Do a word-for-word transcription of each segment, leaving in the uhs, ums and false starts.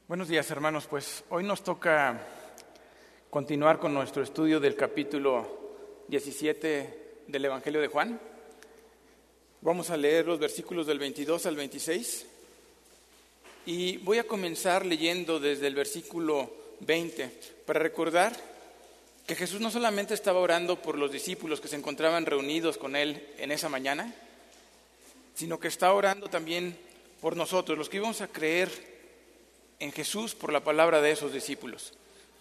Buenos días, hermanos. Pues hoy nos toca continuar con nuestro estudio del capítulo diecisiete del Evangelio de Juan. Vamos a leer los versículos del veintidós al veintiséis y voy a comenzar leyendo desde el versículo veinte para recordar que Jesús no solamente estaba orando por los discípulos que se encontraban reunidos con Él en esa mañana, sino que está orando también por nosotros, los que íbamos a creer en Jesús por la palabra de esos discípulos.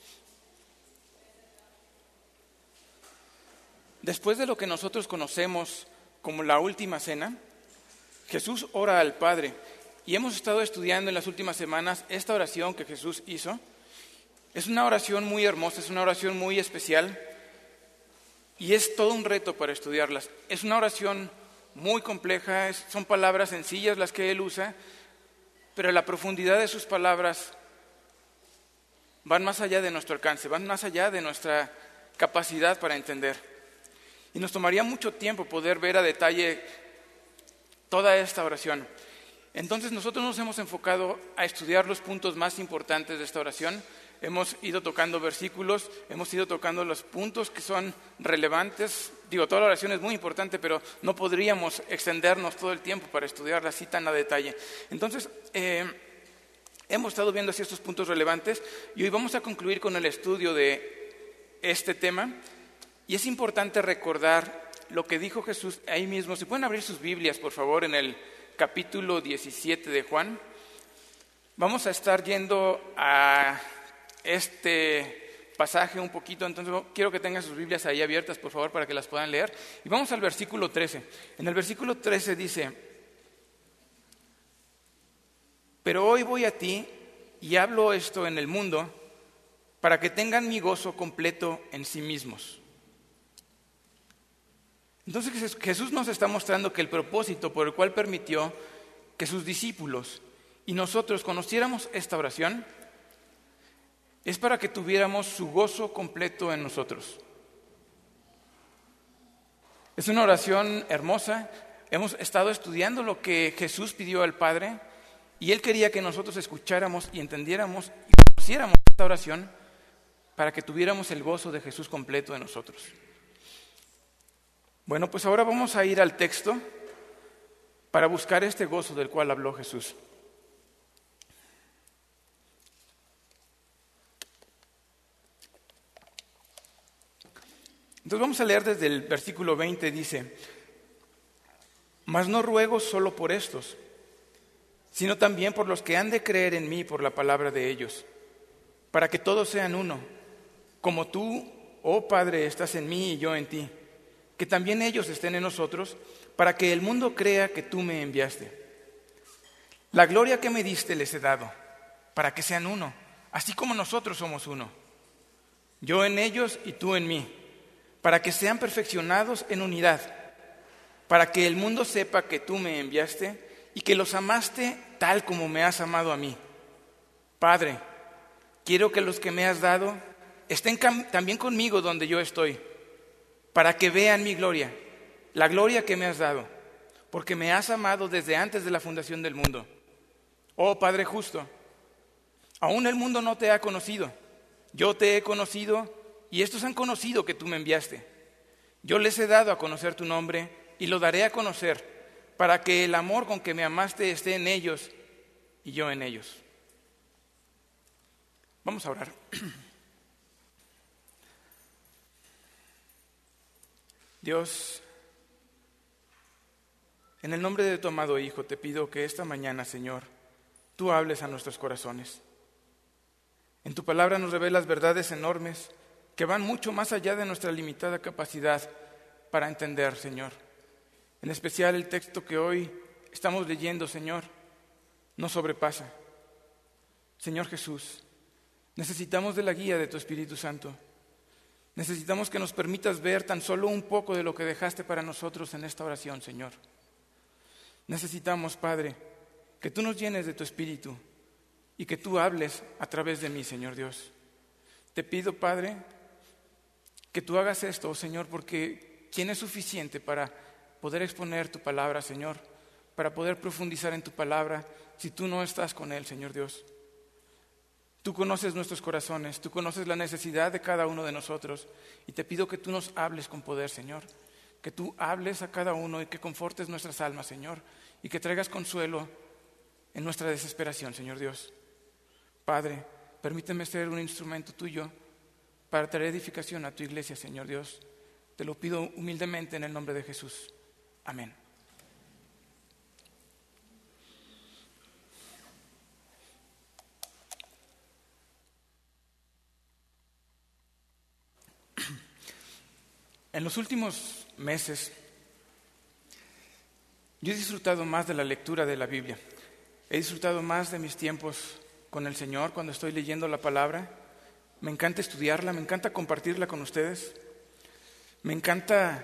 Después de lo que nosotros conocemos como la última cena, Jesús ora al Padre y hemos estado estudiando en las últimas semanas esta oración que Jesús hizo. Es una oración muy hermosa, es una oración muy especial y es todo un reto para estudiarlas. Es una oración muy compleja, es, son palabras sencillas las que Él usa, pero la profundidad de sus palabras van más allá de nuestro alcance, van más allá de nuestra capacidad para entender. Y nos tomaría mucho tiempo poder ver a detalle toda esta oración. Entonces nosotros nos hemos enfocado a estudiar los puntos más importantes de esta oración. Hemos ido tocando versículos, hemos ido tocando los puntos que son relevantes. Digo, toda la oración es muy importante, pero no podríamos extendernos todo el tiempo para estudiarla así tan a detalle. Entonces, eh, hemos estado viendo así estos puntos relevantes y hoy vamos a concluir con el estudio de este tema. Y es importante recordar lo que dijo Jesús ahí mismo. Si pueden abrir sus Biblias, por favor, en el capítulo diecisiete de Juan. Vamos a estar yendo a este pasaje un poquito, entonces quiero que tengan sus Biblias ahí abiertas, por favor, para que las puedan leer. Y vamos al versículo trece. En el versículo trece dice: pero hoy voy a ti y hablo esto en el mundo para que tengan mi gozo completo en sí mismos. Entonces Jesús nos está mostrando que el propósito por el cual permitió que sus discípulos y nosotros conociéramos esta oración es para que tuviéramos su gozo completo en nosotros. Es una oración hermosa. Hemos estado estudiando lo que Jesús pidió al Padre y Él quería que nosotros escucháramos y entendiéramos y conociéramos esta oración para que tuviéramos el gozo de Jesús completo en nosotros. Bueno, pues ahora vamos a ir al texto para buscar este gozo del cual habló Jesús. Entonces vamos a leer desde el versículo veinte, dice: mas no ruego solo por estos, sino también por los que han de creer en mí por la palabra de ellos, para que todos sean uno, como tú, oh Padre, estás en mí y yo en ti, que también ellos estén en nosotros, para que el mundo crea que tú me enviaste. La gloria que me diste les he dado, para que sean uno, así como nosotros somos uno, yo en ellos y tú en mí, para que sean perfeccionados en unidad, para que el mundo sepa que tú me enviaste y que los amaste tal como me has amado a mí. Padre, quiero que los que me has dado estén cam- también conmigo donde yo estoy, para que vean mi gloria, la gloria que me has dado, porque me has amado desde antes de la fundación del mundo. Oh Padre justo, aún el mundo no te ha conocido, yo te he conocido y estos han conocido que tú me enviaste. Yo les he dado a conocer tu nombre y lo daré a conocer, para que el amor con que me amaste esté en ellos y yo en ellos. Vamos a orar. Dios, en el nombre de tu amado Hijo, te pido que esta mañana, Señor, tú hables a nuestros corazones. En tu palabra nos revelas verdades enormes que van mucho más allá de nuestra limitada capacidad para entender, Señor. En especial el texto que hoy estamos leyendo, Señor, nos sobrepasa. Señor Jesús, necesitamos de la guía de tu Espíritu Santo. Necesitamos que nos permitas ver tan solo un poco de lo que dejaste para nosotros en esta oración, Señor. Necesitamos, Padre, que tú nos llenes de tu Espíritu y que tú hables a través de mí, Señor Dios. Te pido, Padre, que tú hagas esto, Señor, porque ¿quién es suficiente para poder exponer tu palabra, Señor? Para poder profundizar en tu palabra si tú no estás con Él, Señor Dios. Tú conoces nuestros corazones, tú conoces la necesidad de cada uno de nosotros y te pido que tú nos hables con poder, Señor, que tú hables a cada uno y que confortes nuestras almas, Señor, y que traigas consuelo en nuestra desesperación, Señor Dios. Padre, permíteme ser un instrumento tuyo para traer edificación a tu iglesia, Señor Dios. Te lo pido humildemente en el nombre de Jesús. Amén. En los últimos meses, yo he disfrutado más de la lectura de la Biblia. He disfrutado más de mis tiempos con el Señor cuando estoy leyendo la palabra. Me encanta estudiarla, me encanta compartirla con ustedes. Me encanta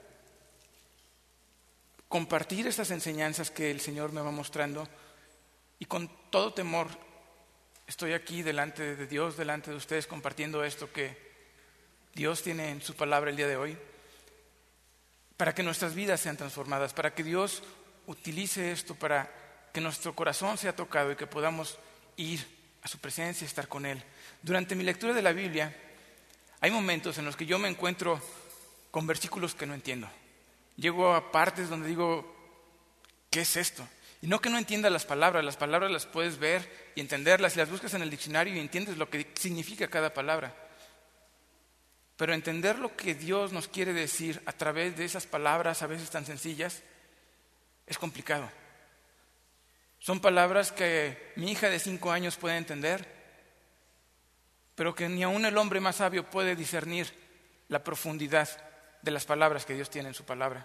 compartir estas enseñanzas que el Señor me va mostrando. Y con todo temor estoy aquí delante de Dios, delante de ustedes, compartiendo esto que Dios tiene en su palabra el día de hoy, para que nuestras vidas sean transformadas, para que Dios utilice esto para que nuestro corazón sea tocado y que podamos ir a su presencia y estar con Él. Durante mi lectura de la Biblia, hay momentos en los que yo me encuentro con versículos que no entiendo. Llego a partes donde digo, ¿qué es esto? Y no que no entienda las palabras, las palabras las puedes ver y entenderlas, y las buscas en el diccionario y entiendes lo que significa cada palabra. Pero entender lo que Dios nos quiere decir a través de esas palabras, a veces tan sencillas, es complicado. Son palabras que mi hija de cinco años puede entender, pero que ni aún el hombre más sabio puede discernir la profundidad de las palabras que Dios tiene en su palabra.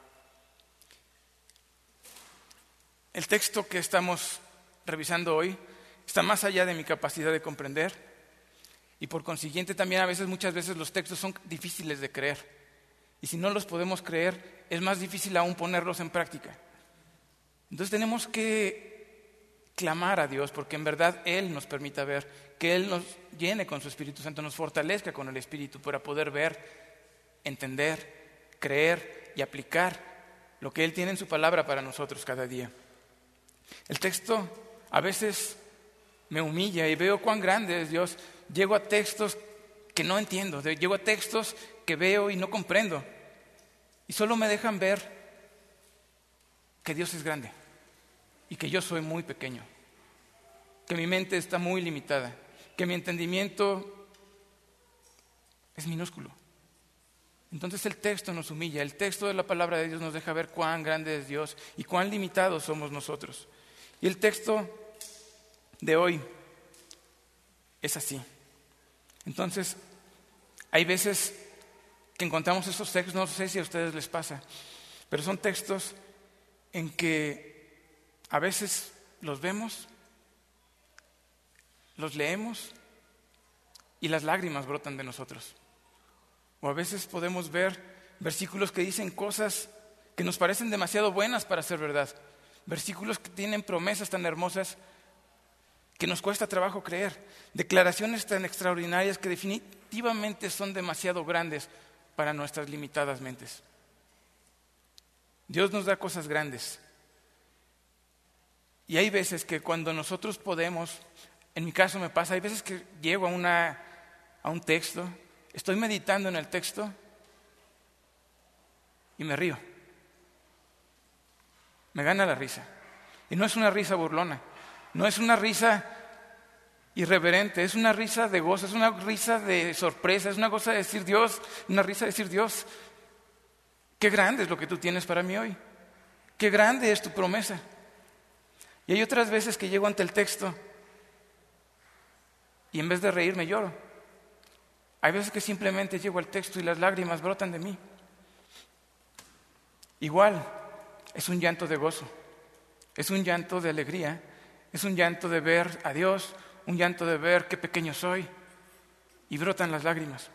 El texto que estamos revisando hoy está más allá de mi capacidad de comprender. Y por consiguiente también a veces, muchas veces los textos son difíciles de creer. Y si no los podemos creer, es más difícil aún ponerlos en práctica. Entonces tenemos que clamar a Dios porque en verdad Él nos permita ver, que Él nos llene con su Espíritu Santo, nos fortalezca con el Espíritu para poder ver, entender, creer y aplicar lo que Él tiene en su palabra para nosotros cada día. El texto a veces me humilla y veo cuán grande es Dios. Llego a textos que no entiendo, llego a textos que veo y no comprendo. Y solo me dejan ver que Dios es grande y que yo soy muy pequeño, que mi mente está muy limitada, que mi entendimiento es minúsculo. Entonces el texto nos humilla, el texto de la palabra de Dios nos deja ver cuán grande es Dios y cuán limitados somos nosotros. Y el texto de hoy es así. Entonces, hay veces que encontramos estos textos, no sé si a ustedes les pasa, pero son textos en que a veces los vemos, los leemos y las lágrimas brotan de nosotros. O a veces podemos ver versículos que dicen cosas que nos parecen demasiado buenas para ser verdad, versículos que tienen promesas tan hermosas que nos cuesta trabajo creer, declaraciones tan extraordinarias que definitivamente son demasiado grandes para nuestras limitadas mentes. Dios nos da cosas grandes. Y hay veces que cuando nosotros podemos, en mi caso me pasa, hay veces que llego a, una, a un texto, estoy meditando en el texto y me río. Me gana la risa. Y no es una risa burlona. No es una risa irreverente, es una risa de gozo, es una risa de sorpresa, es una cosa de decir Dios, una risa de decir Dios, qué grande es lo que tú tienes para mí hoy, qué grande es tu promesa. Y hay otras veces que llego ante el texto y en vez de reírme lloro. Hay veces que simplemente llego al texto y las lágrimas brotan de mí. Igual, es un llanto de gozo, es un llanto de alegría. Es un llanto de ver a Dios, un llanto de ver qué pequeño soy, y brotan las lágrimas.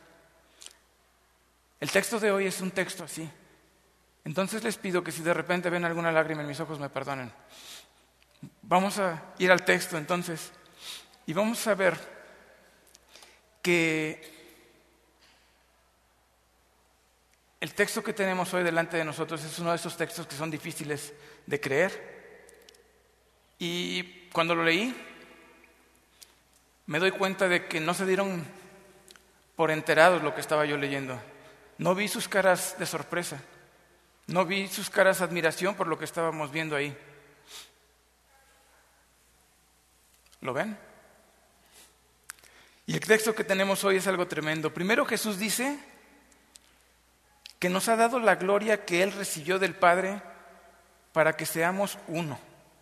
El texto de hoy es un texto así. Entonces les pido que si de repente ven alguna lágrima en mis ojos me perdonen. Vamos a ir al texto entonces y vamos a ver que el texto que tenemos hoy delante de nosotros es uno de esos textos que son difíciles de creer. Y cuando lo leí, me doy cuenta de que no se dieron por enterados lo que estaba yo leyendo. No vi sus caras de sorpresa, no vi sus caras de admiración por lo que estábamos viendo ahí. ¿Lo ven? Y el texto que tenemos hoy es algo tremendo. Primero Jesús dice que nos ha dado la gloria que Él recibió del Padre para que seamos uno.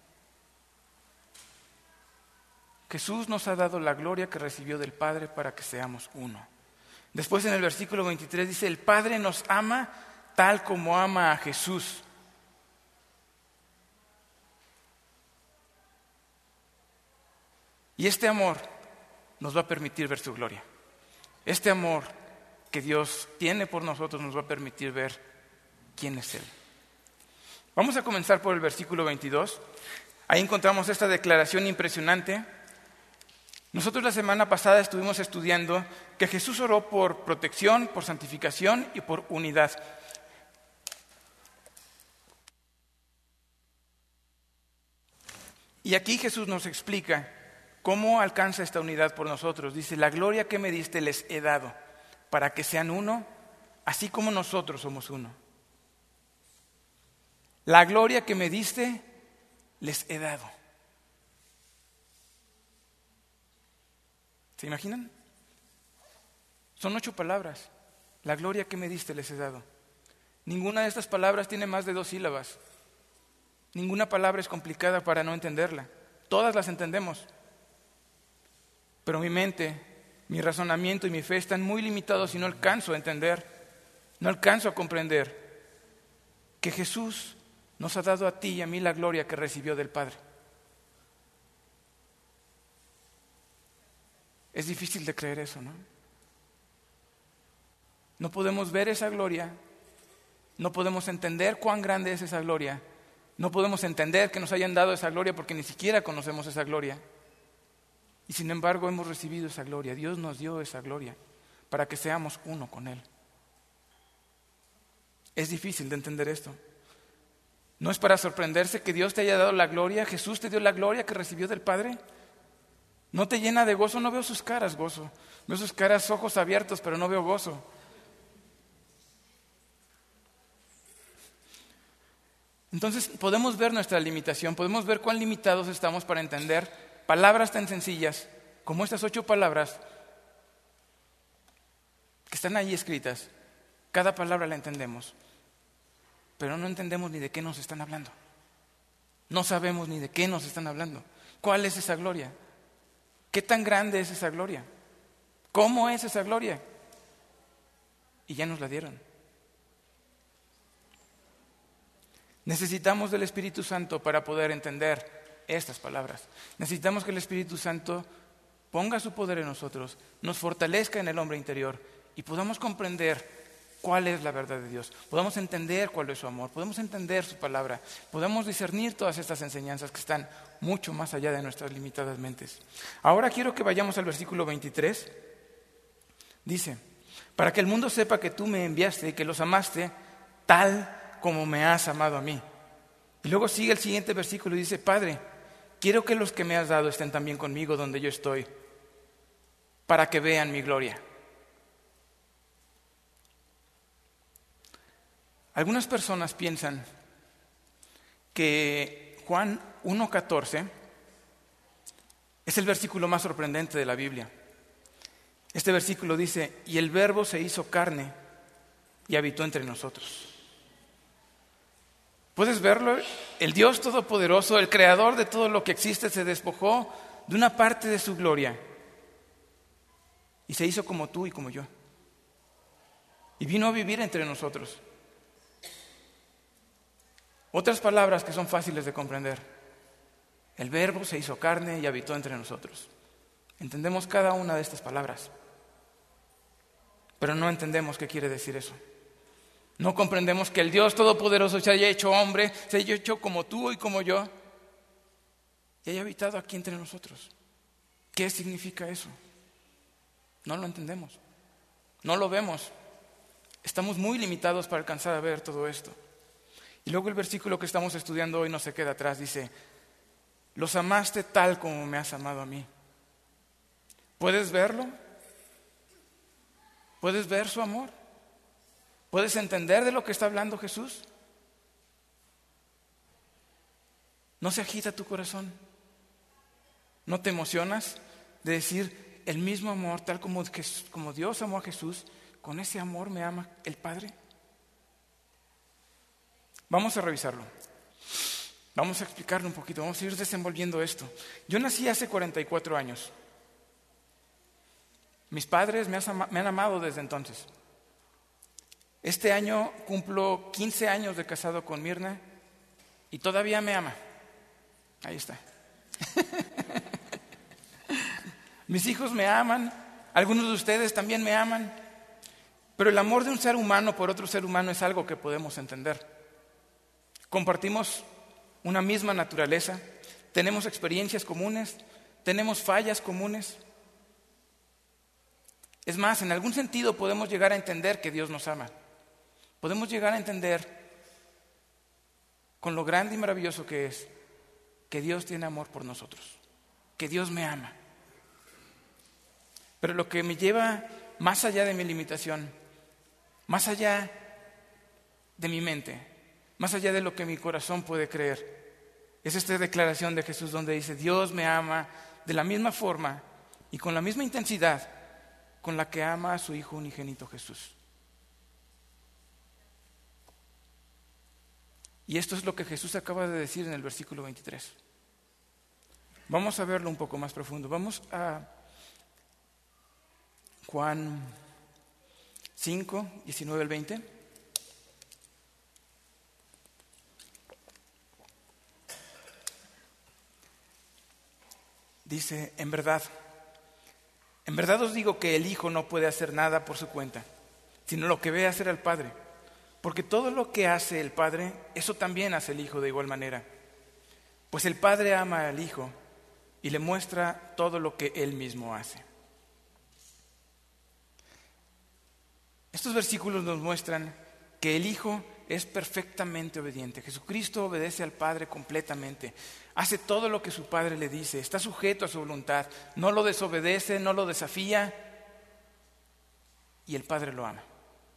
Jesús nos ha dado la gloria que recibió del Padre para que seamos uno. Después en el versículo veintitrés dice, el Padre nos ama tal como ama a Jesús. Y este amor nos va a permitir ver su gloria. Este amor que Dios tiene por nosotros nos va a permitir ver quién es Él. Vamos a comenzar por el versículo veintidós. Ahí encontramos esta declaración impresionante. Nosotros la semana pasada estuvimos estudiando que Jesús oró por protección, por santificación y por unidad. Y aquí Jesús nos explica cómo alcanza esta unidad por nosotros. Dice, la gloria que me diste les he dado, para que sean uno, así como nosotros somos uno. La gloria que me diste les he dado. ¿Se imaginan? Son ocho palabras. La gloria que me diste les he dado. Ninguna de estas palabras tiene más de dos sílabas. Ninguna palabra es complicada para no entenderla. Todas las entendemos. Pero mi mente, mi razonamiento y mi fe están muy limitados y no alcanzo a entender, no alcanzo a comprender que Jesús nos ha dado a ti y a mí la gloria que recibió del Padre. Es difícil de creer eso, ¿no? No podemos ver esa gloria, no podemos entender cuán grande es esa gloria, no podemos entender que nos hayan dado esa gloria porque ni siquiera conocemos esa gloria. Y sin embargo hemos recibido esa gloria. Dios nos dio esa gloria para que seamos uno con Él. Es difícil de entender esto. No es para sorprenderse que Dios te haya dado la gloria. Jesús te dio la gloria que recibió del Padre. No te llena de gozo. No veo sus caras gozo. Veo sus caras ojos abiertos, pero no veo gozo. Entonces podemos ver nuestra limitación. Podemos ver cuán limitados estamos para entender palabras tan sencillas como estas ocho palabras que están ahí escritas. Cada palabra la entendemos, pero no entendemos ni de qué nos están hablando. No sabemos ni de qué nos están hablando. ¿Cuál es esa gloria? ¿Qué tan grande es esa gloria? ¿Cómo es esa gloria? Y ya nos la dieron. Necesitamos del Espíritu Santo para poder entender estas palabras. Necesitamos que el Espíritu Santo ponga su poder en nosotros, nos fortalezca en el hombre interior y podamos comprender cuál es la verdad de Dios. Podamos entender cuál es su amor, podemos entender su palabra, podemos discernir todas estas enseñanzas que están mucho más allá de nuestras limitadas mentes. Ahora quiero que vayamos al versículo veintitrés. Dice, para que el mundo sepa que tú me enviaste y que los amaste tal como me has amado a mí. Y luego sigue el siguiente versículo y dice, Padre, quiero que los que me has dado estén también conmigo donde yo estoy, para que vean mi gloria. Algunas personas piensan que Juan uno catorce es el versículo más sorprendente de la Biblia. Este versículo dice, y el Verbo se hizo carne y habitó entre nosotros. ¿Puedes verlo? El Dios Todopoderoso, el Creador de todo lo que existe, se despojó de una parte de su gloria y se hizo como tú y como yo. Y vino a vivir entre nosotros. Otras palabras que son fáciles de comprender. El Verbo se hizo carne y habitó entre nosotros. Entendemos cada una de estas palabras, pero no entendemos qué quiere decir eso. No comprendemos que el Dios Todopoderoso se haya hecho hombre, se haya hecho como tú y como yo, y haya habitado aquí entre nosotros. ¿Qué significa eso? No lo entendemos, no lo vemos. Estamos muy limitados para alcanzar a ver todo esto. Y luego el versículo que estamos estudiando hoy no se queda atrás, dice, los amaste tal como me has amado a mí. ¿Puedes verlo? ¿Puedes ver su amor? ¿Puedes entender de lo que está hablando Jesús? ¿No se agita tu corazón? ¿No te emocionas de decir el mismo amor, tal como, como Dios amó a Jesús, con ese amor me ama el Padre? Vamos a revisarlo. Vamos a explicarlo un poquito, vamos a ir desenvolviendo esto. Yo nací hace cuarenta y cuatro años. Mis padres me han amado desde entonces. Este año cumplo quince años de casado con Mirna y todavía me ama. Ahí está. Mis hijos me aman, algunos de ustedes también me aman, pero el amor de un ser humano por otro ser humano es algo que podemos entender. Compartimos una misma naturaleza, tenemos experiencias comunes, tenemos fallas comunes. Es más, en algún sentido podemos llegar a entender que Dios nos ama. Podemos llegar a entender con lo grande y maravilloso que es que Dios tiene amor por nosotros, que Dios me ama. Pero lo que me lleva más allá de mi limitación, más allá de mi mente, más allá de lo que mi corazón puede creer, es esta declaración de Jesús donde dice: Dios me ama de la misma forma y con la misma intensidad con la que ama a su Hijo unigénito Jesús. Y esto es lo que Jesús acaba de decir en el versículo veintitrés. Vamos a verlo un poco más profundo. Vamos a Juan cinco, diecinueve al veinte. Dice: en verdad, en verdad os digo que el Hijo no puede hacer nada por su cuenta, sino lo que ve hacer al Padre. Porque todo lo que hace el Padre, eso también hace el Hijo de igual manera. Pues el Padre ama al Hijo y le muestra todo lo que Él mismo hace. Estos versículos nos muestran que el Hijo es perfectamente obediente. Jesucristo obedece al Padre completamente. Hace todo lo que su Padre le dice. Está sujeto a su voluntad. No lo desobedece, no lo desafía. Y el Padre lo ama.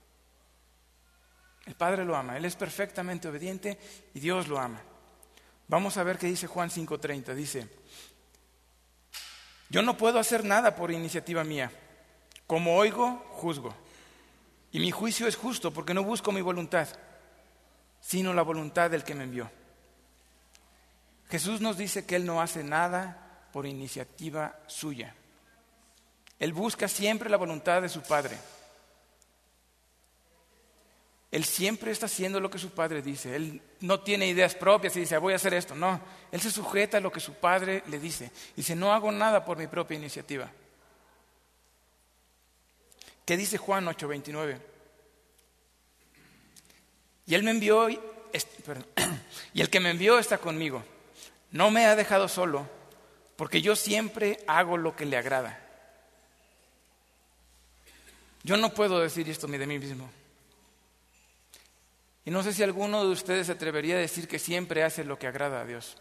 El Padre lo ama. Él es perfectamente obediente y Dios lo ama. Vamos a ver qué dice Juan cinco treinta. Dice: yo no puedo hacer nada por iniciativa mía. Como oigo, juzgo. Y mi juicio es justo porque no busco mi voluntad, sino la voluntad del que me envió. Jesús nos dice que Él no hace nada por iniciativa suya. Él busca siempre la voluntad de su Padre. Él siempre está haciendo lo que su Padre dice. Él no tiene ideas propias y dice: voy a hacer esto. No, Él se sujeta a lo que su Padre le dice. Dice: no hago nada por mi propia iniciativa. ¿Qué dice Juan ocho veintinueve? Y Él me envió, y, perdón, y el que me envió está conmigo. No me ha dejado solo, porque yo siempre hago lo que le agrada. Yo no puedo decir esto ni de mí mismo. Y no sé si alguno de ustedes se atrevería a decir que siempre hace lo que agrada a Dios.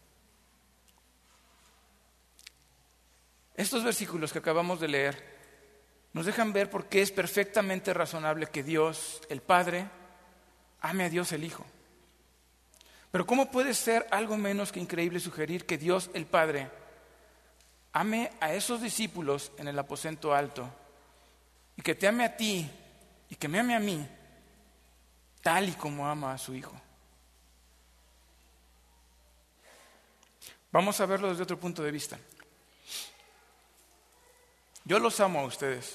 Estos versículos que acabamos de leer nos dejan ver por qué es perfectamente razonable que Dios, el Padre, ame a Dios el Hijo. Pero ¿cómo puede ser algo menos que increíble sugerir que Dios, el Padre, ame a esos discípulos en el aposento alto y que te ame a ti y que me ame a mí tal y como ama a su Hijo? Vamos a verlo desde otro punto de vista. Yo los amo a ustedes.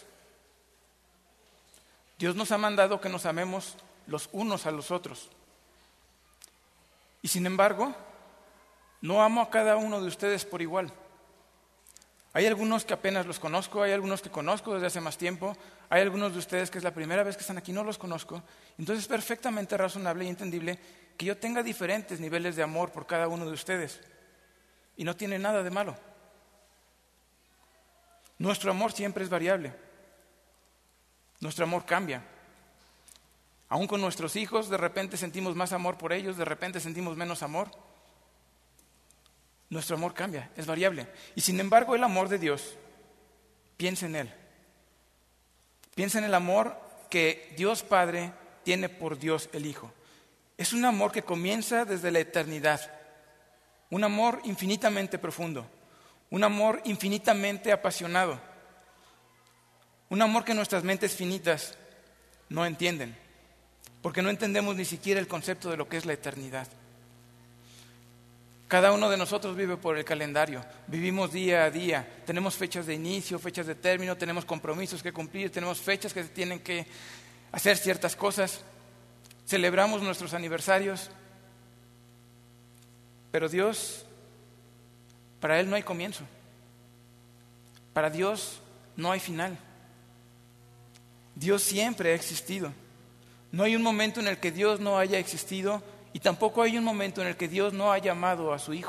Dios nos ha mandado que nos amemos los unos a los otros. Y sin embargo, no amo a cada uno de ustedes por igual. Hay algunos que apenas los conozco, hay algunos que conozco desde hace más tiempo, hay algunos de ustedes que es la primera vez que están aquí, no los conozco. Entonces es perfectamente razonable y entendible que yo tenga diferentes niveles de amor por cada uno de ustedes. Y no tiene nada de malo. Nuestro amor siempre es variable. Nuestro amor cambia. Aún con nuestros hijos, de repente sentimos más amor por ellos, de repente sentimos menos amor. Nuestro amor cambia, es variable. Y sin embargo, el amor de Dios piensa en Él. Piensa en el amor que Dios Padre tiene por Dios el Hijo. Es un amor que comienza desde la eternidad. Un amor infinitamente profundo. Un amor infinitamente apasionado. Un amor que nuestras mentes finitas no entienden. Porque no entendemos ni siquiera el concepto de lo que es la eternidad. Cada uno de nosotros vive por el calendario, vivimos día a día, tenemos fechas de inicio, fechas de término, tenemos compromisos que cumplir, tenemos fechas que se tienen que hacer ciertas cosas, celebramos nuestros aniversarios, pero Dios, para Él no hay comienzo, para Dios no hay final. Dios siempre ha existido, no hay un momento en el que Dios no haya existido. Y tampoco hay un momento en el que Dios no haya amado a su Hijo.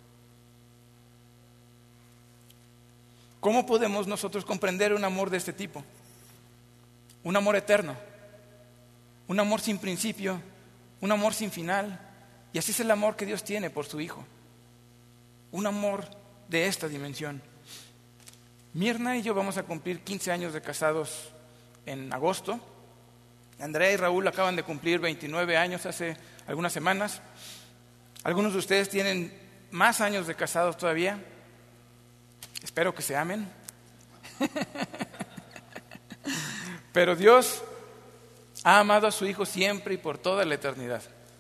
¿Cómo podemos nosotros comprender un amor de este tipo? Un amor eterno, un amor sin principio, un amor sin final. Y así es el amor que Dios tiene por su Hijo. Un amor de esta dimensión. Mirna y yo vamos a cumplir quince años de casados en agosto. Andrea y Raúl acaban de cumplir veintinueve años hace algunas semanas. Algunos de ustedes tienen más años de casados todavía. Espero que se amen. Pero Dios ha amado a su Hijo siempre y por toda la eternidad.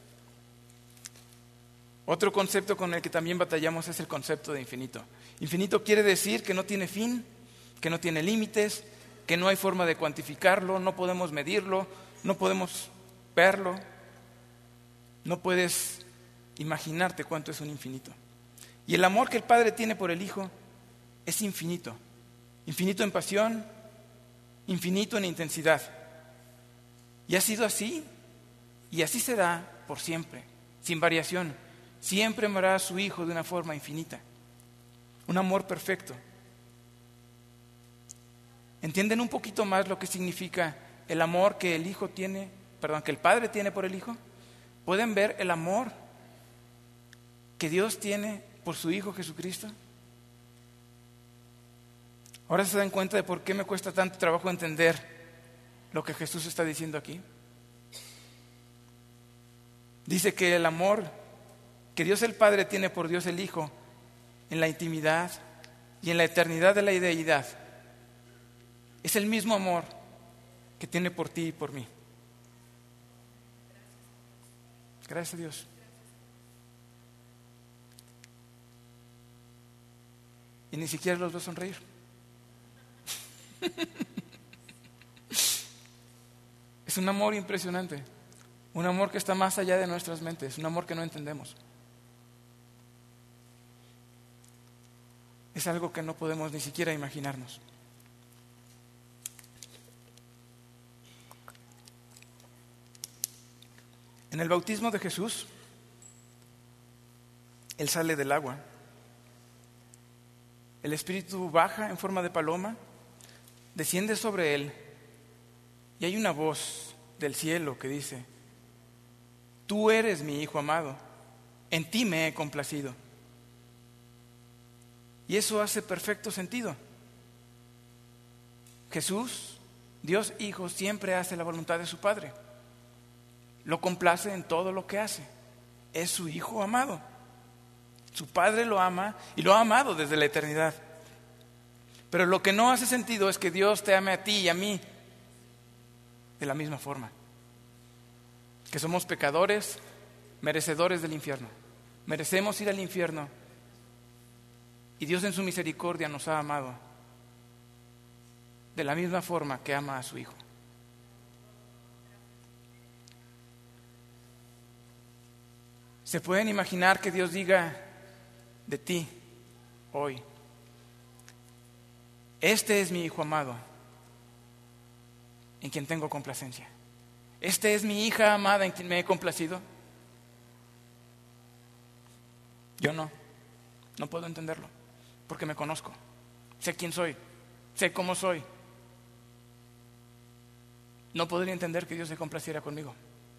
Otro concepto con el que también batallamos es el concepto de infinito. Infinito quiere decir que no tiene fin, que no tiene límites, que no hay forma de cuantificarlo, no podemos medirlo, no podemos verlo. No puedes imaginarte cuánto es un infinito. Y el amor que el Padre tiene por el Hijo es infinito. Infinito en pasión, infinito en intensidad. Y ha sido así, y así será por siempre, sin variación. Siempre amará a su Hijo de una forma infinita. Un amor perfecto. ¿Entienden un poquito más lo que significa el amor que el Hijo tiene, perdón, que el Padre tiene por el Hijo? ¿Pueden ver el amor que Dios tiene por su Hijo Jesucristo? Ahora se dan cuenta de por qué me cuesta tanto trabajo entender lo que Jesús está diciendo aquí. Dice que el amor que Dios el Padre tiene por Dios el Hijo en la intimidad y en la eternidad de la deidad es el mismo amor que tiene por ti y por mí. Gracias a Dios. Y ni siquiera los veo sonreír. Es un amor impresionante. Un amor que está más allá de nuestras mentes. Un amor que no entendemos. Es algo que no podemos ni siquiera imaginarnos. En el bautismo de Jesús, Él sale del agua. El Espíritu baja en forma de paloma, desciende sobre Él y hay una voz del cielo que dice: Tú eres mi Hijo amado, en ti me he complacido. Y eso hace perfecto sentido. Jesús, Dios Hijo, siempre hace la voluntad de su Padre. Lo complace en todo lo que hace. Es su Hijo amado. Su Padre lo ama y lo ha amado desde la eternidad. Pero lo que no hace sentido es que Dios te ame a ti y a mí de la misma forma. Que somos pecadores, merecedores del infierno. Merecemos ir al infierno. Y Dios en su misericordia nos ha amado de la misma forma que ama a su Hijo. ¿Se pueden imaginar que Dios diga de ti hoy: Este es mi Hijo amado, en quien tengo complacencia? Este es mi hija amada, en quien me he complacido. Yo no, no puedo entenderlo, porque me conozco, sé quién soy, sé cómo soy. No podría entender que Dios se complaciera conmigo.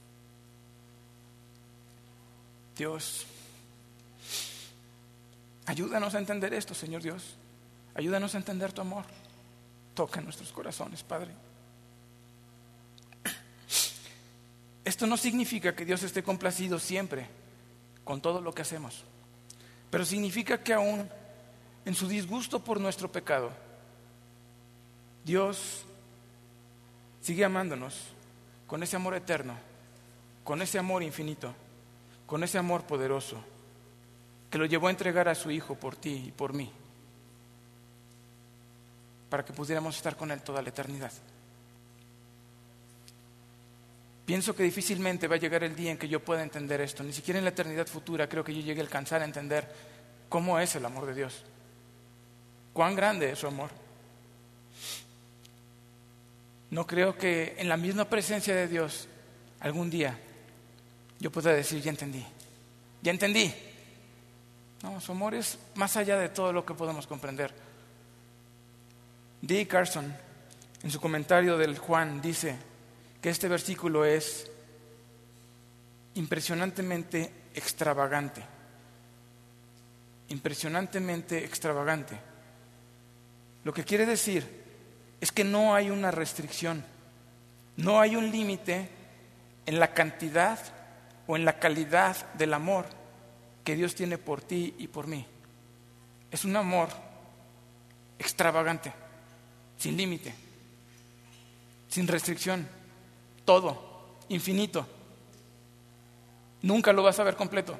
Dios, ayúdanos a entender esto, Señor Dios. Ayúdanos a entender tu amor. Toca nuestros corazones, Padre. Esto no significa que Dios esté complacido siempre con todo lo que hacemos, pero significa que aún en su disgusto por nuestro pecado, Dios sigue amándonos con ese amor eterno, con ese amor infinito, con ese amor poderoso, que lo llevó a entregar a su Hijo por ti y por mí, para que pudiéramos estar con Él toda la eternidad. Pienso que difícilmente va a llegar el día en que yo pueda entender esto. Ni siquiera en la eternidad futura creo que yo llegue a alcanzar a entender cómo es el amor de Dios, cuán grande es su amor. No creo que en la misma presencia de Dios algún día yo pueda decir, ya entendí, ya entendí. No, su amor es más allá de todo lo que podemos comprender. D. Carson, en su comentario del Juan, dice que este versículo es impresionantemente extravagante. Impresionantemente extravagante. Lo que quiere decir es que no hay una restricción, no hay un límite en la cantidad o en la calidad del amor que Dios tiene por ti y por mí. Es un amor extravagante, sin límite, sin restricción, todo, infinito. Nunca lo vas a ver completo.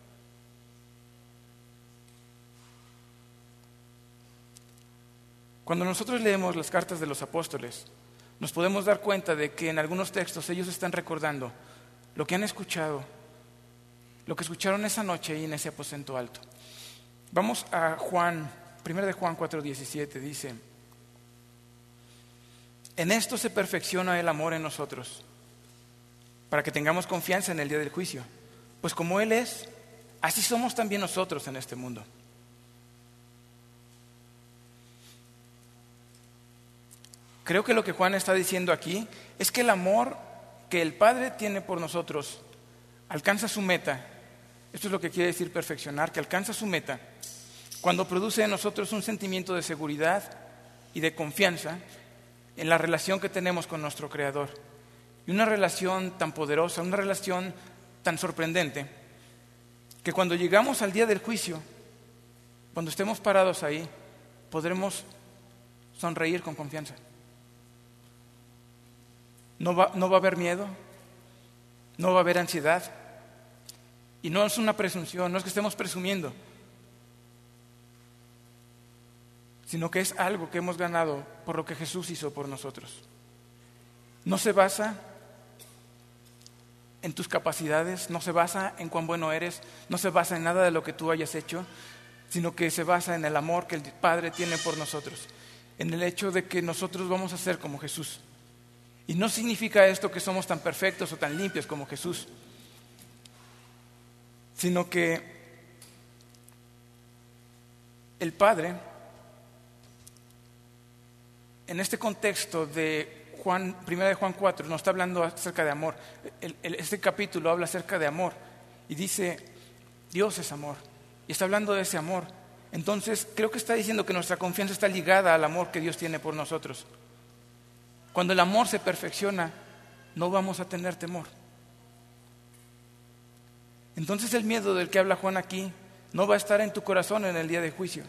Cuando nosotros leemos las cartas de los apóstoles, nos podemos dar cuenta de que en algunos textos ellos están recordando lo que han escuchado, lo que escucharon esa noche ahí en ese aposento alto. Vamos a Juan, primero de Juan cuatro diecisiete, dice: en esto se perfecciona el amor en nosotros, para que tengamos confianza en el día del juicio, pues como Él es, así somos también nosotros en este mundo. Creo que lo que Juan está diciendo aquí es que el amor que el Padre tiene por nosotros alcanza su meta. Esto es lo que quiere decir perfeccionar, que alcanza su meta cuando produce en nosotros un sentimiento de seguridad y de confianza en la relación que tenemos con nuestro Creador. Y una relación tan poderosa, una relación tan sorprendente, que cuando llegamos al día del juicio, cuando estemos parados ahí, podremos sonreír con confianza. No va, no va a haber miedo, no va a haber ansiedad. Y no es una presunción, no es que estemos presumiendo, sino que es algo que hemos ganado por lo que Jesús hizo por nosotros. No se basa en tus capacidades, no se basa en cuán bueno eres, no se basa en nada de lo que tú hayas hecho, sino que se basa en el amor que el Padre tiene por nosotros, en el hecho de que nosotros vamos a ser como Jesús. Y no significa esto que somos tan perfectos o tan limpios como Jesús, sino que el Padre, en este contexto de Juan, primera de Juan cuatro, nos está hablando acerca de amor. El, el, este capítulo habla acerca de amor y dice, Dios es amor, y está hablando de ese amor. Entonces creo que está diciendo que nuestra confianza está ligada al amor que Dios tiene por nosotros. Cuando el amor se perfecciona, no vamos a tener temor. Entonces el miedo del que habla Juan aquí no va a estar en tu corazón en el día de juicio.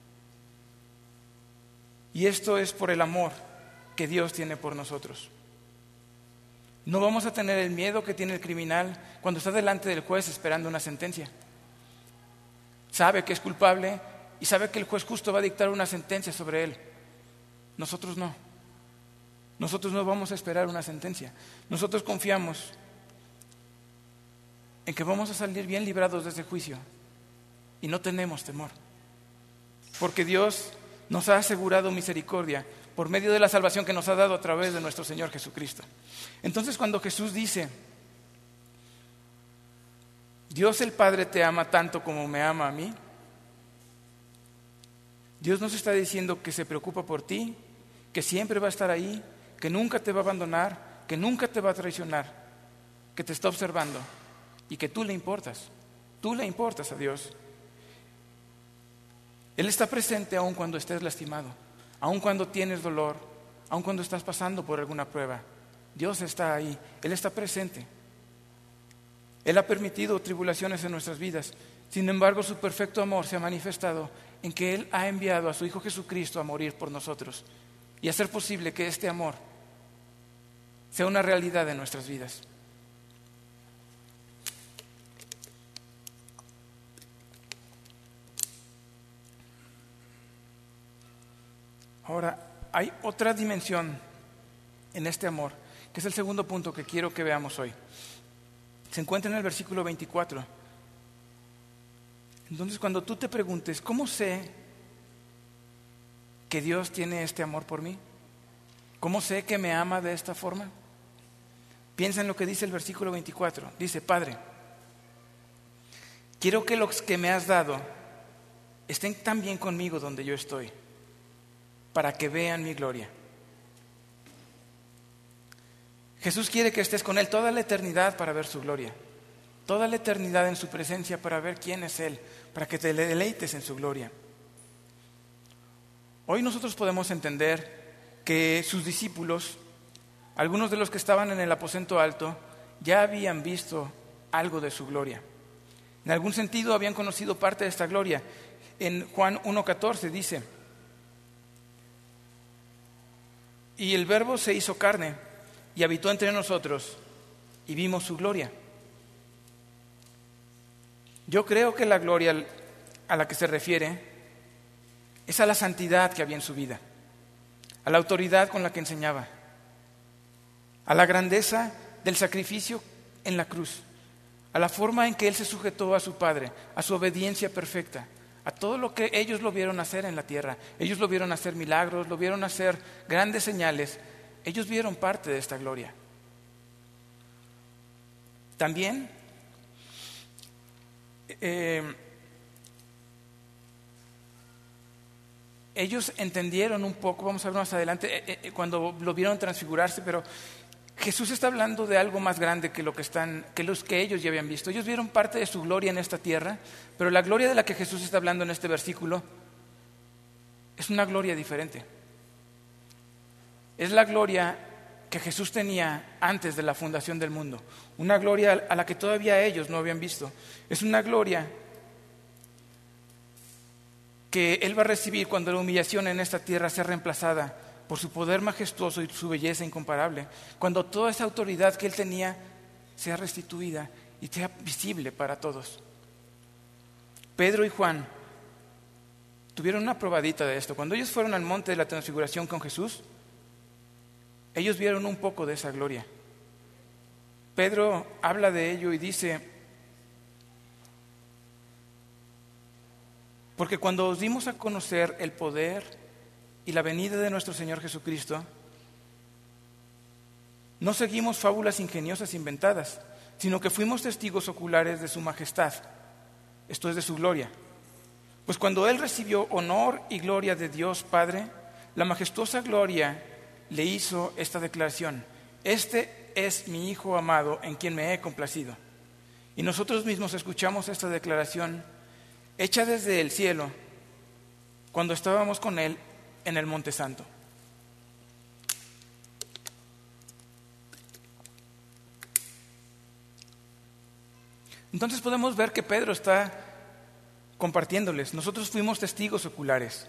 Y esto es por el amor que Dios tiene por nosotros. No vamos a tener el miedo que tiene el criminal cuando está delante del juez esperando una sentencia. Sabe que es culpable y sabe que el juez justo va a dictar una sentencia sobre él. Nosotros no. Nosotros no vamos a esperar una sentencia. Nosotros confiamos en que vamos a salir bien librados de ese juicio y no tenemos temor, porque Dios nos ha asegurado misericordia por medio de la salvación que nos ha dado a través de nuestro Señor Jesucristo. Entonces, cuando Jesús dice, Dios el Padre te ama tanto como me ama a mí, Dios nos está diciendo que se preocupa por ti, que siempre va a estar ahí, que nunca te va a abandonar, que nunca te va a traicionar, que te está observando y que tú le importas. Tú le importas a Dios. Él está presente aun cuando estés lastimado, Aun cuando tienes dolor, aun cuando estás pasando por alguna prueba, Dios está ahí, Él está presente. Él ha permitido tribulaciones en nuestras vidas. Sin embargo, su perfecto amor se ha manifestado en que Él ha enviado a su Hijo Jesucristo a morir por nosotros y hacer posible que este amor sea una realidad en nuestras vidas. Ahora, hay otra dimensión en este amor, que es el segundo punto que quiero que veamos hoy. Se encuentra en el versículo veinticuatro. Entonces, cuando tú te preguntes, ¿cómo sé que Dios tiene este amor por mí? ¿Cómo sé que me ama de esta forma? Piensa en lo que dice el versículo veinticuatro. Dice: Padre, quiero que los que me has dado estén también conmigo donde yo estoy, para que vean mi gloria. Jesús quiere que estés con Él toda la eternidad para ver su gloria, toda la eternidad en su presencia para ver quién es Él, para que te deleites en su gloria. Hoy nosotros podemos entender que sus discípulos, algunos de los que estaban en el aposento alto, ya habían visto algo de su gloria. En algún sentido habían conocido parte de esta gloria. En Juan uno catorce dice: y el Verbo se hizo carne y habitó entre nosotros y vimos su gloria. Yo creo que la gloria a la que se refiere es a la santidad que había en su vida, a la autoridad con la que enseñaba, a la grandeza del sacrificio en la cruz, a la forma en que Él se sujetó a su Padre, a su obediencia perfecta, a todo lo que ellos lo vieron hacer en la tierra. Ellos lo vieron hacer milagros, lo vieron hacer grandes señales. Ellos vieron parte de esta gloria. También eh, ellos entendieron un poco, vamos a ver más adelante, eh, eh, cuando lo vieron transfigurarse, pero Jesús está hablando de algo más grande que lo que están, que los que ellos ya habían visto. Ellos vieron parte de su gloria en esta tierra, pero la gloria de la que Jesús está hablando en este versículo es una gloria diferente. Es la gloria que Jesús tenía antes de la fundación del mundo, una gloria a la que todavía ellos no habían visto. Es una gloria que Él va a recibir cuando la humillación en esta tierra sea reemplazada por su poder majestuoso y su belleza incomparable, cuando toda esa autoridad que Él tenía sea restituida y sea visible para todos. Pedro y Juan tuvieron una probadita de esto. Cuando ellos fueron al monte de la transfiguración con Jesús, ellos vieron un poco de esa gloria. Pedro habla de ello y dice: porque cuando os dimos a conocer el poder y la venida de nuestro Señor Jesucristo, no seguimos fábulas ingeniosas inventadas, sino que fuimos testigos oculares de su majestad, esto es, de su gloria. Pues cuando Él recibió honor y gloria de Dios Padre, la majestuosa gloria le hizo esta declaración: este es mi Hijo amado, en quien me he complacido. Y nosotros mismos escuchamos esta declaración hecha desde el cielo cuando estábamos con Él en el Monte Santo. Entonces podemos ver que Pedro está compartiéndoles: nosotros fuimos testigos oculares.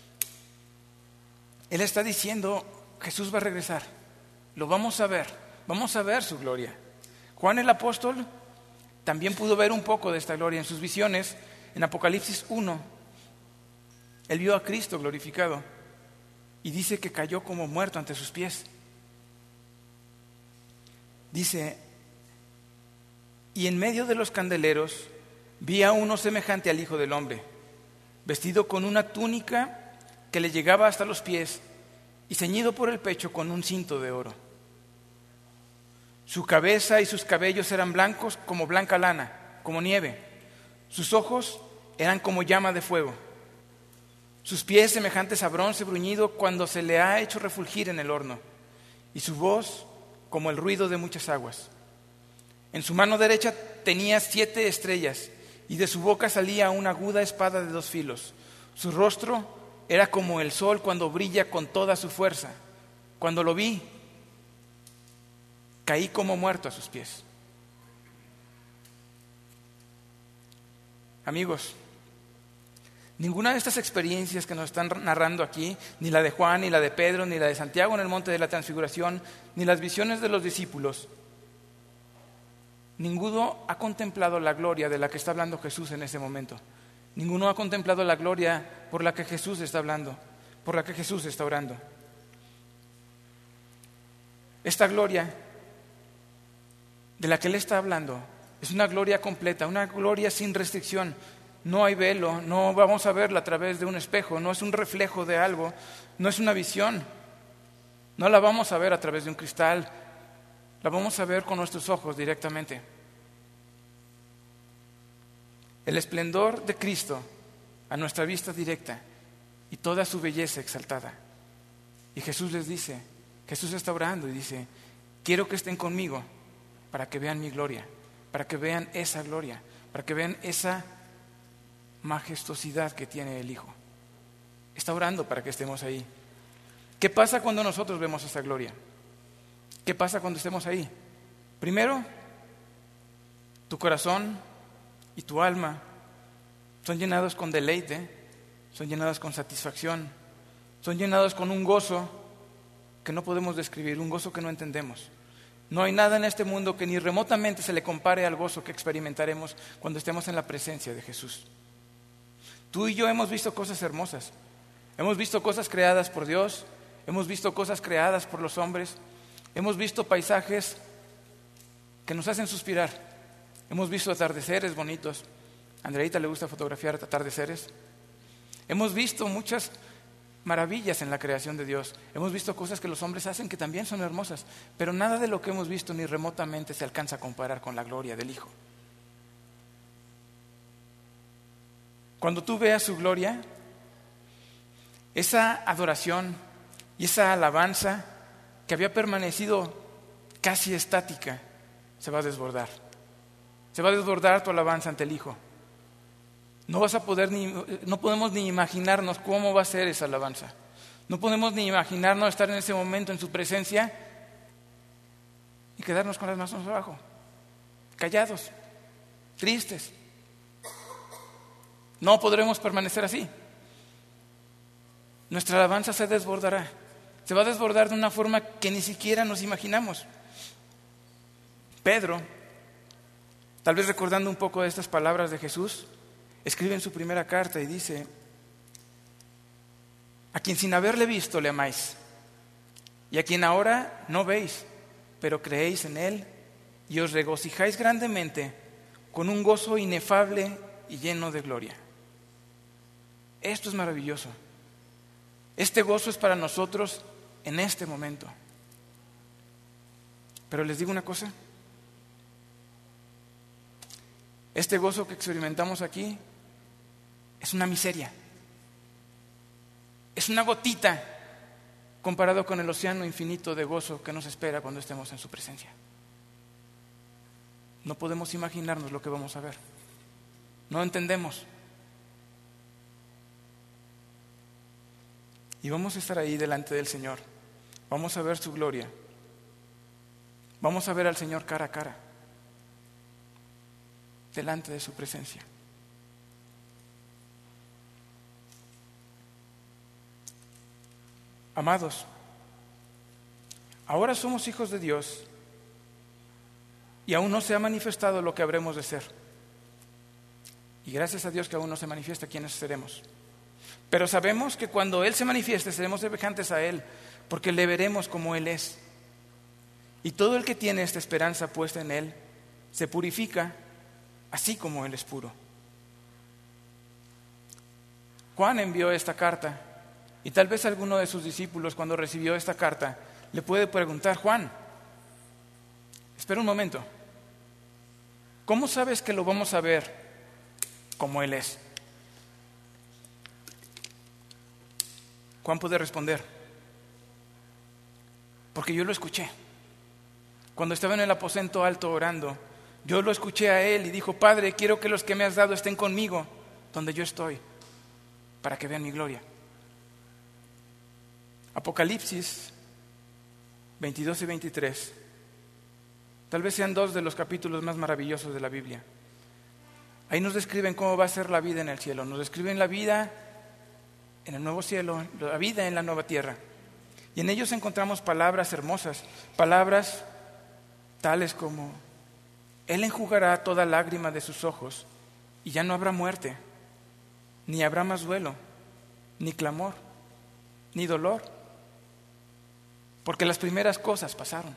Él está diciendo: Jesús va a regresar, lo vamos a ver, vamos a ver su gloria. Juan el apóstol también pudo ver un poco de esta gloria en sus visiones. En Apocalipsis uno, él vio a Cristo glorificado y dice que cayó como muerto ante sus pies. Dice: y en medio de los candeleros vi a uno semejante al Hijo del Hombre, vestido con una túnica que le llegaba hasta los pies y ceñido por el pecho con un cinto de oro. Su cabeza y sus cabellos eran blancos como blanca lana, como nieve. Sus ojos eran como llama de fuego. Sus pies semejantes a bronce bruñido cuando se le ha hecho refulgir en el horno. Y su voz como el ruido de muchas aguas. En su mano derecha tenía siete estrellas y de su boca salía una aguda espada de dos filos. Su rostro era como el sol cuando brilla con toda su fuerza. Cuando lo vi, caí como muerto a sus pies. Amigos, ninguna de estas experiencias que nos están narrando aquí, ni la de Juan, ni la de Pedro, ni la de Santiago en el monte de la Transfiguración, ni las visiones de los discípulos, ninguno ha contemplado la gloria de la que está hablando Jesús en ese momento. Ninguno ha contemplado la gloria por la que Jesús está hablando, por la que Jesús está orando. Esta gloria de la que Él está hablando es una gloria completa, una gloria sin restricción. No hay velo, no vamos a verla a través de un espejo, no es un reflejo de algo, no es una visión. No la vamos a ver a través de un cristal, la vamos a ver con nuestros ojos directamente. El esplendor de Cristo a nuestra vista directa y toda su belleza exaltada. Y Jesús les dice, Jesús está orando y dice, quiero que estén conmigo para que vean mi gloria, para que vean esa gloria, para que vean esa majestuosidad que tiene el Hijo. Está orando para que estemos ahí. ¿Qué pasa cuando nosotros vemos esa gloria? ¿Qué pasa cuando estemos ahí? Primero, tu corazón y tu alma son llenados con deleite, son llenados con satisfacción, son llenados con un gozo que no podemos describir, un gozo que no entendemos. No hay nada en este mundo que ni remotamente se le compare al gozo que experimentaremos cuando estemos en la presencia de Jesús. Tú y yo hemos visto cosas hermosas, hemos visto cosas creadas por Dios, hemos visto cosas creadas por los hombres, hemos visto paisajes que nos hacen suspirar, hemos visto atardeceres bonitos. A Andreita le gusta fotografiar atardeceres. Hemos visto muchas maravillas en la creación de Dios, hemos visto cosas que los hombres hacen que también son hermosas, pero nada de lo que hemos visto ni remotamente se alcanza a comparar con la gloria del Hijo. Cuando tú veas su gloria, esa adoración y esa alabanza que había permanecido casi estática se va a desbordar. Se va a desbordar tu alabanza ante el Hijo. No vas a poder ni, no podemos ni imaginarnos cómo va a ser esa alabanza. No podemos ni imaginarnos estar en ese momento en su presencia y quedarnos con las manos abajo, callados, tristes. No podremos permanecer así. Nuestra alabanza se desbordará. Se va a desbordar de una forma que ni siquiera nos imaginamos. Pedro, tal vez recordando un poco de estas palabras de Jesús, escribe en su primera carta y dice: a quien sin haberle visto le amáis, y a quien ahora no veis, pero creéis en Él y os regocijáis grandemente con un gozo inefable y lleno de gloria. Esto es maravilloso. Este gozo es para nosotros en este momento. Pero les digo una cosa, este gozo que experimentamos aquí es una miseria, es una gotita comparado con el océano infinito de gozo que nos espera cuando estemos en su presencia. No podemos imaginarnos lo que vamos a ver, no entendemos. Y vamos a estar ahí delante del Señor, vamos a ver su gloria, vamos a ver al Señor cara a cara, delante de su presencia. Amados, ahora somos hijos de Dios y aún no se ha manifestado lo que habremos de ser. Y gracias a Dios que aún no se manifiesta quiénes seremos. Pero sabemos que cuando Él se manifieste seremos semejantes a Él, porque le veremos como Él es. Y todo el que tiene esta esperanza puesta en Él se purifica así como Él es puro. Juan envió esta carta y tal vez alguno de sus discípulos, cuando recibió esta carta, le puede preguntar: Juan, espera un momento, ¿cómo sabes que lo vamos a ver como Él es? Juan puede responder: porque yo lo escuché. Cuando estaba en el aposento alto orando, yo lo escuché a Él y dijo: Padre, quiero que los que me has dado estén conmigo donde yo estoy, para que vean mi gloria. Apocalipsis veintidós y veintitrés, tal vez sean dos de los capítulos más maravillosos de la Biblia. Ahí nos describen cómo va a ser la vida en el cielo, nos describen la vida en el nuevo cielo, la vida en la nueva tierra. Y en ellos encontramos palabras hermosas, palabras tales como: Él enjugará toda lágrima de sus ojos, y ya no habrá muerte, ni habrá más duelo, ni clamor, ni dolor, porque las primeras cosas pasaron.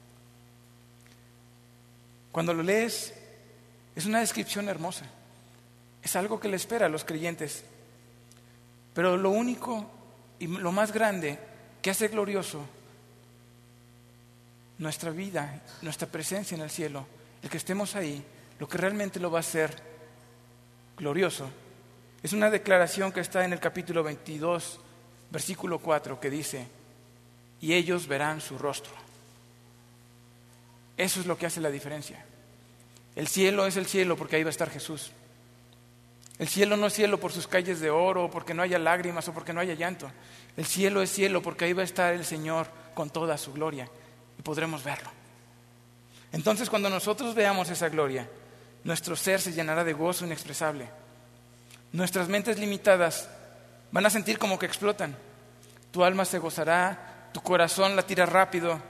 Cuando lo lees, es una descripción hermosa, es algo que le espera a los creyentes. Pero lo único y lo más grande que hace glorioso nuestra vida, nuestra presencia en el cielo, el que estemos ahí, lo que realmente lo va a hacer glorioso, es una declaración que está en el capítulo veintidós, versículo cuatro, que dice: y ellos verán su rostro. Eso es lo que hace la diferencia. El cielo es el cielo porque ahí va a estar Jesús. El cielo no es cielo por sus calles de oro, o porque no haya lágrimas, o porque no haya llanto. El cielo es cielo porque ahí va a estar el Señor con toda su gloria y podremos verlo. Entonces, cuando nosotros veamos esa gloria, nuestro ser se llenará de gozo inexpresable. Nuestras mentes limitadas van a sentir como que explotan. Tu alma se gozará, tu corazón latirá rápido.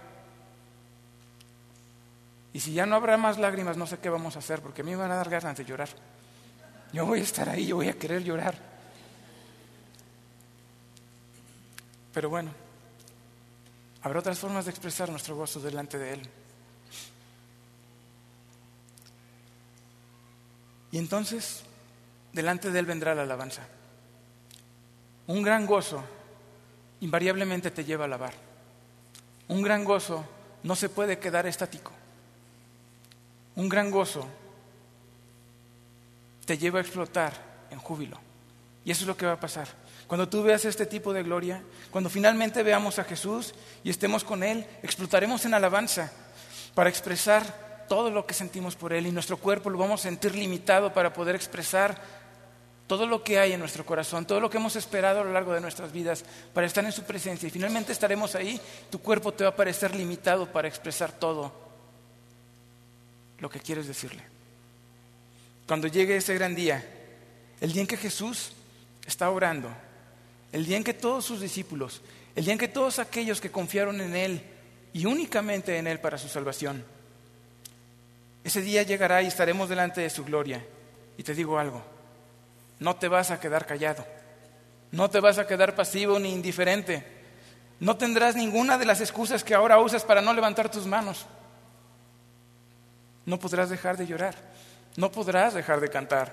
Y si ya no habrá más lágrimas, no sé qué vamos a hacer, porque a mí me van a dar ganas de llorar. Yo voy a estar ahí, yo voy a querer llorar. Pero bueno, habrá otras formas de expresar nuestro gozo delante de Él. Y entonces, delante de Él vendrá la alabanza. Un gran gozo invariablemente te lleva a alabar. Un gran gozo no se puede quedar estático. Un gran gozo te lleva a explotar en júbilo. Y eso es lo que va a pasar. Cuando tú veas este tipo de gloria, cuando finalmente veamos a Jesús y estemos con Él, explotaremos en alabanza para expresar todo lo que sentimos por Él, y nuestro cuerpo lo vamos a sentir limitado para poder expresar todo lo que hay en nuestro corazón, todo lo que hemos esperado a lo largo de nuestras vidas para estar en su presencia. Y finalmente estaremos ahí, tu cuerpo te va a parecer limitado para expresar todo lo que quieres decirle. Cuando llegue ese gran día, el día en que Jesús está orando, el día en que todos sus discípulos, el día en que todos aquellos que confiaron en Él y únicamente en Él para su salvación, ese día llegará y estaremos delante de su gloria. Y te digo algo, no te vas a quedar callado, no te vas a quedar pasivo ni indiferente, no tendrás ninguna de las excusas que ahora usas para no levantar tus manos. No podrás dejar de llorar, no podrás dejar de cantar.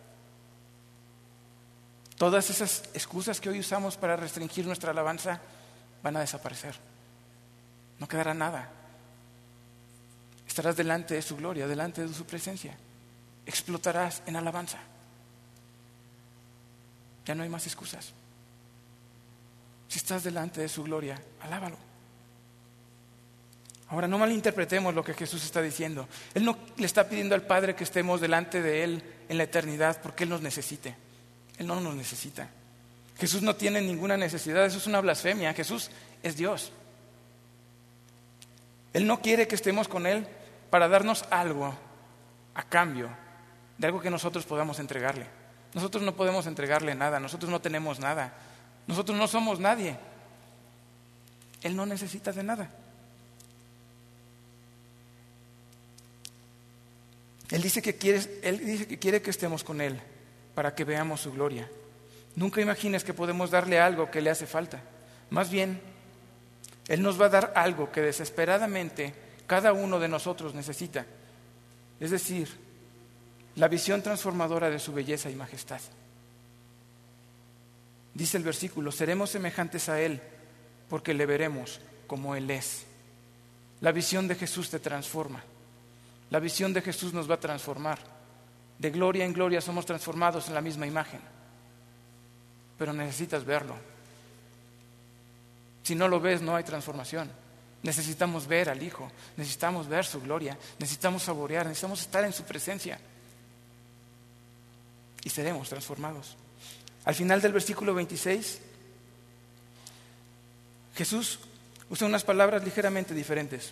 Todas esas excusas que hoy usamos para restringir nuestra alabanza van a desaparecer. No quedará nada. Estarás delante de su gloria, delante de su presencia. Explotarás en alabanza. Ya no hay más excusas. Si estás delante de su gloria, alábalo. Ahora, no malinterpretemos lo que Jesús está diciendo. Él no le está pidiendo al Padre que estemos delante de Él en la eternidad porque Él nos necesite. Él no nos necesita. Jesús no tiene ninguna necesidad, eso es una blasfemia. Jesús es Dios. Él no quiere que estemos con Él para darnos algo a cambio de algo que nosotros podamos entregarle. Nosotros no podemos entregarle nada, nosotros no tenemos nada, nosotros no somos nadie. Él no necesita de nada. Él dice que quiere, Él dice que quiere que estemos con Él para que veamos su gloria. Nunca imagines que podemos darle algo que le hace falta. Más bien, Él nos va a dar algo que desesperadamente cada uno de nosotros necesita. Es decir, la visión transformadora de su belleza y majestad. Dice el versículo: seremos semejantes a Él porque le veremos como Él es. La visión de Jesús te transforma. La visión de Jesús nos va a transformar. De gloria en gloria somos transformados en la misma imagen. Pero necesitas verlo. Si no lo ves, no hay transformación. Necesitamos ver al Hijo, necesitamos ver su gloria, necesitamos saborear, necesitamos estar en su presencia. Y seremos transformados. Al final del versículo veintiséis, Jesús usa unas palabras ligeramente diferentes.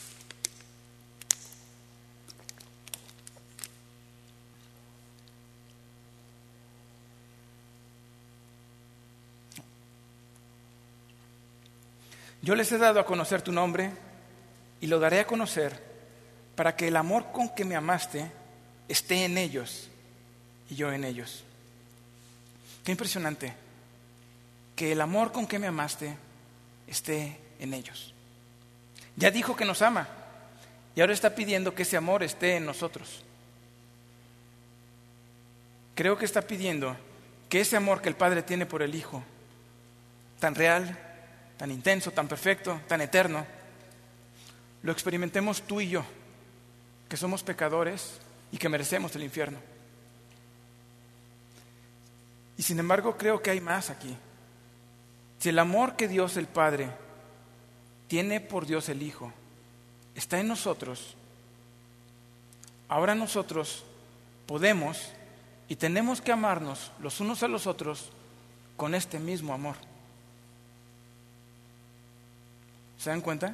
Yo les he dado a conocer tu nombre y lo daré a conocer para que el amor con que me amaste esté en ellos y yo en ellos. Qué impresionante que el amor con que me amaste esté en ellos. Ya dijo que nos ama y ahora está pidiendo que ese amor esté en nosotros. Creo que está pidiendo que ese amor que el Padre tiene por el Hijo, tan real, tan intenso, tan perfecto, tan eterno, lo experimentemos tú y yo, que somos pecadores y que merecemos el infierno. Y sin embargo creo que hay más aquí. Si el amor que Dios el Padre tiene por Dios el Hijo está en nosotros, ahora nosotros podemos y tenemos que amarnos los unos a los otros con este mismo amor. ¿Se dan cuenta?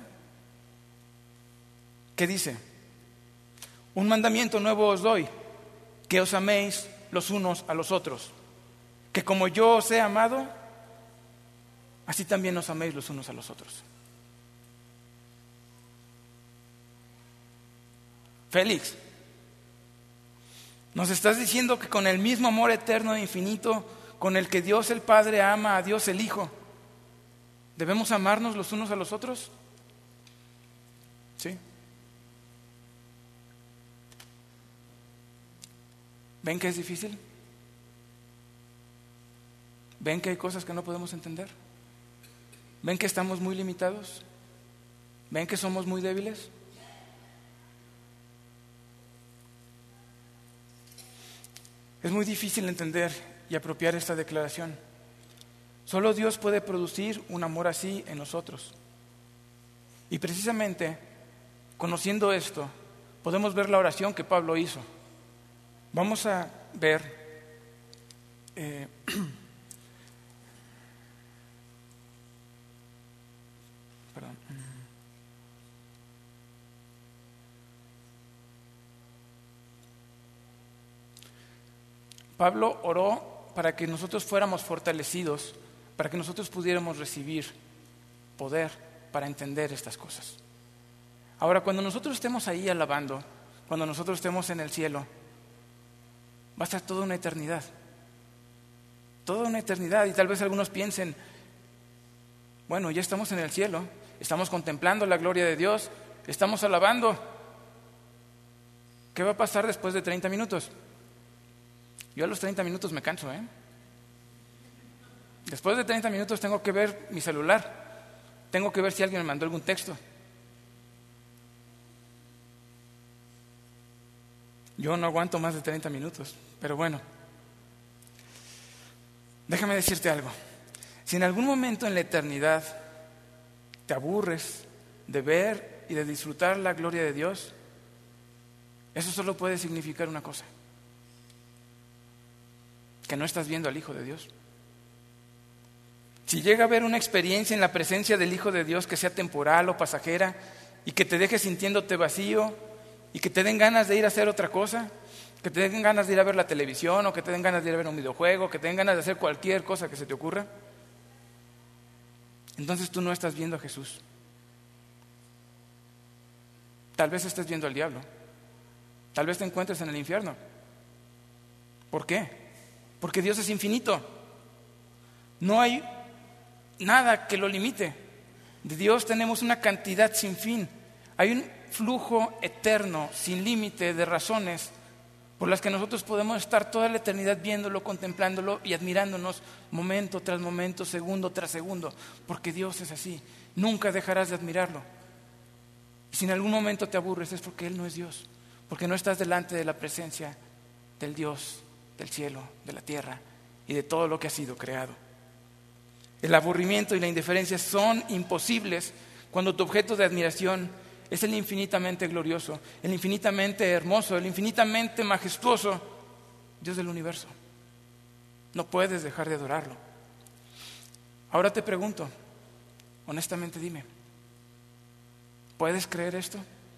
¿Qué dice? Un mandamiento nuevo os doy, que os améis los unos a los otros, que como yo os he amado, así también os améis los unos a los otros. Félix, nos estás diciendo que con el mismo amor eterno e infinito con el que Dios el Padre ama a Dios el Hijo, ¿debemos amarnos los unos a los otros? Sí. ¿Ven que es difícil? ¿Ven que hay cosas que no podemos entender? ¿Ven que estamos muy limitados? ¿Ven que somos muy débiles? Es muy difícil entender y apropiar esta declaración. Solo Dios puede producir un amor así en nosotros. Y precisamente, conociendo esto, podemos ver la oración que Pablo hizo. Vamos a ver eh, perdón. Pablo oró para que nosotros fuéramos fortalecidos, para que nosotros pudiéramos recibir poder para entender estas cosas. Ahora, cuando nosotros estemos ahí alabando, cuando nosotros estemos en el cielo, va a ser toda una eternidad. Toda una eternidad. Y tal vez algunos piensen, bueno, ya estamos en el cielo, estamos contemplando la gloria de Dios, estamos alabando. ¿Qué va a pasar después de treinta minutos? Yo a los treinta minutos me canso, ¿eh? Después de treinta minutos tengo que ver mi celular, tengo que ver si alguien me mandó algún texto. Yo no aguanto más de treinta minutos, pero bueno. Déjame decirte algo. Si en algún momento en la eternidad te aburres de ver y de disfrutar la gloria de Dios, eso solo puede significar una cosa: que no estás viendo al Hijo de Dios. Si llega a haber una experiencia en la presencia del Hijo de Dios que sea temporal o pasajera y que te deje sintiéndote vacío y que te den ganas de ir a hacer otra cosa, que te den ganas de ir a ver la televisión o que te den ganas de ir a ver un videojuego, que te den ganas de hacer cualquier cosa que se te ocurra, entonces tú no estás viendo a Jesús. Tal vez estés viendo al diablo. Tal vez te encuentres en el infierno. ¿Por qué? Porque Dios es infinito. No hay nada que lo limite. De Dios tenemos una cantidad sin fin. Hay un flujo eterno, sin límite de razones por las que nosotros podemos estar toda la eternidad viéndolo, contemplándolo y admirándonos momento tras momento, segundo tras segundo, porque Dios es así. Nunca dejarás de admirarlo. Y si en algún momento te aburres es porque Él no es Dios, porque no estás delante de la presencia del Dios del cielo, de la tierra y de todo lo que ha sido creado. El aburrimiento y la indiferencia son imposibles cuando tu objeto de admiración es el infinitamente glorioso, el infinitamente hermoso, el infinitamente majestuoso Dios del universo. No puedes dejar de adorarlo. Ahora te pregunto, Honestamente dime, ¿puedes creer esto?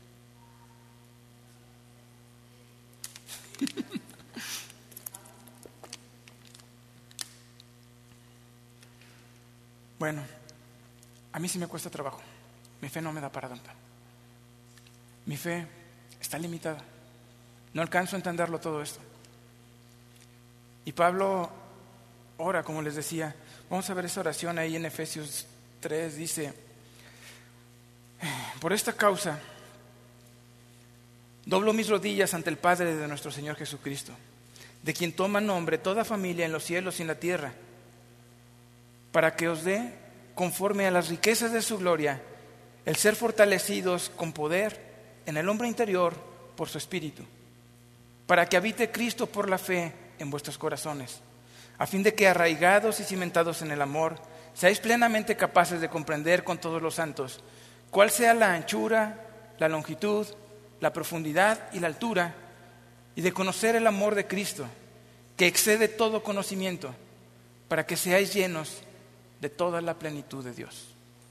Bueno, a mí sí me cuesta trabajo. Mi fe no me da para tanto. Mi fe está limitada. No alcanzo a entenderlo todo esto. Y Pablo ora, como les decía. Vamos a ver esa oración ahí en Efesios tres. Dice: por esta causa doblo mis rodillas ante el Padre de nuestro Señor Jesucristo, de quien toma nombre toda familia en los cielos y en la tierra, para que os dé, conforme a las riquezas de su gloria, el ser fortalecidos con poder en el hombre interior por su Espíritu, para que habite Cristo por la fe en vuestros corazones, a fin de que, arraigados y cimentados en el amor, seáis plenamente capaces de comprender con todos los santos cuál sea la anchura, la longitud, la profundidad y la altura, y de conocer el amor de Cristo, que excede todo conocimiento, para que seáis llenos de toda la plenitud de Dios.